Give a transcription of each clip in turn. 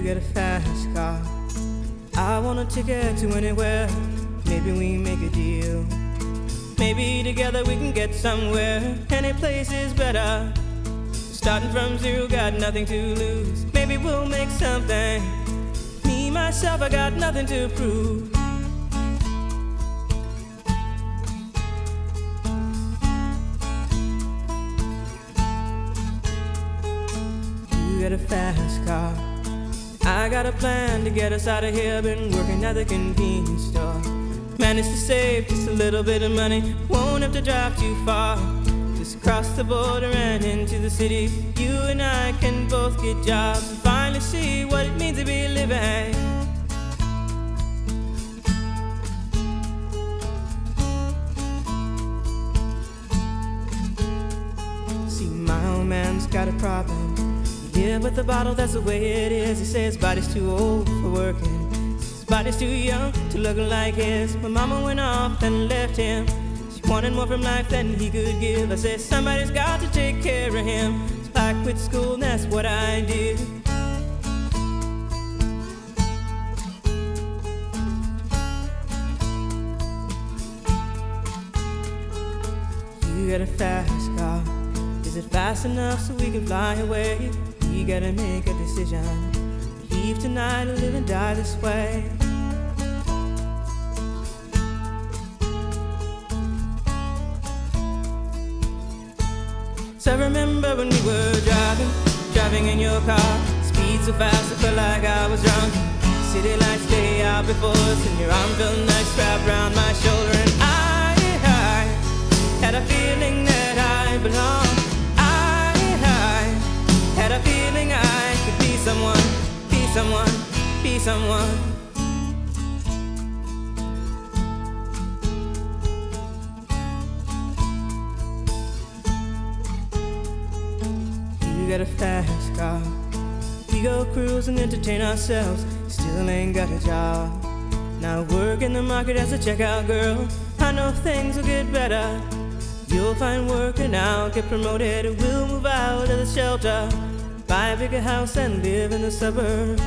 get a fast car. I want a ticket to anywhere. Maybe we make a deal. Maybe together we can get somewhere. Any place is better. Starting from zero, got nothing to lose. Maybe we'll make something. Me, myself, I got nothing to prove. You got a fast car. I got a plan to get us out of here. Been working at the convenience store. Managed to save just a little bit of money. Won't have to drive too far. Just cross the border and into the city. You and I can both get jobs and finally see what it means to be living. See, my old man's got a problem. He live with the bottle, that's the way it is. He says his body's too old for working. His body's too young to look like his. My mama went off and left him. She wanted more from life than he could give. I said somebody's got to take care of him. So I quit school and that's what I did. You got a fast car. Is it fast enough so we can fly away? We gotta make a decision. Leave tonight or live and die this way. So I remember when we were driving in your car. Speed so fast I felt like I was drunk. City lights lay out before us, and your arm felt nice wrapped around my shoulder. And I had a feeling that I belonged. I had a feeling I could be someone, be someone, be someone. You got a fast car. We go cruise and entertain ourselves. Still ain't got a job. Now work in the market as a checkout girl. I know things will get better. You'll find work and I'll get promoted. We'll move out of the shelter, buy a bigger house and live in the suburbs.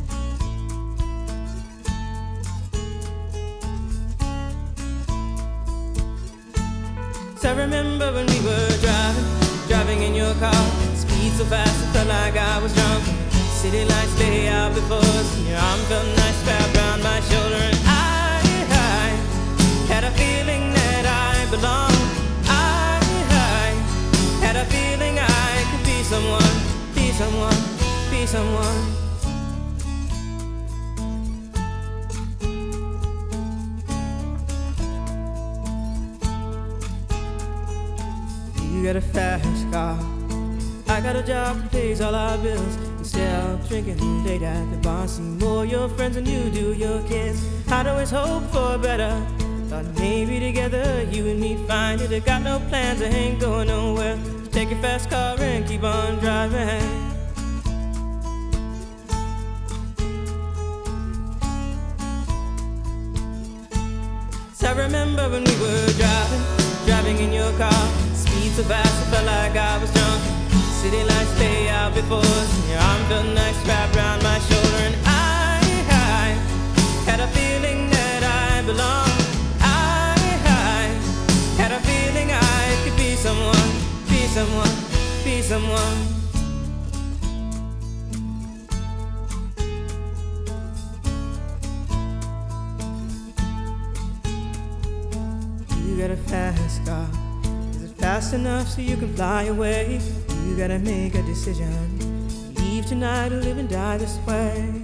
So I remember when we were driving in your car. Speed so fast I felt like I was drunk. City lights lay out before us, and your arm felt nice wrapped around my shoulder. And I had a feeling that I belonged. I had a feeling I could be someone, be someone, be someone. You got a fast car. I got a job that pays all our bills. Instead of drinking late at the bar, see more your friends than you do your kids. I'd always hope for better. Thought maybe together you and me find it. I got no plans, I ain't going nowhere. So take your fast car and keep on driving. So I remember when we were driving in your car. Speed so fast I felt like I was drunk. City lights lay out before us, and your arm felt nice wrapped around my shoulder. And I had a feeling that I belonged. I had a feeling I could be someone, be someone, be someone. You got a fast car. Is it fast enough so you can fly away? You gotta make a decision. Leave tonight or live and die this way.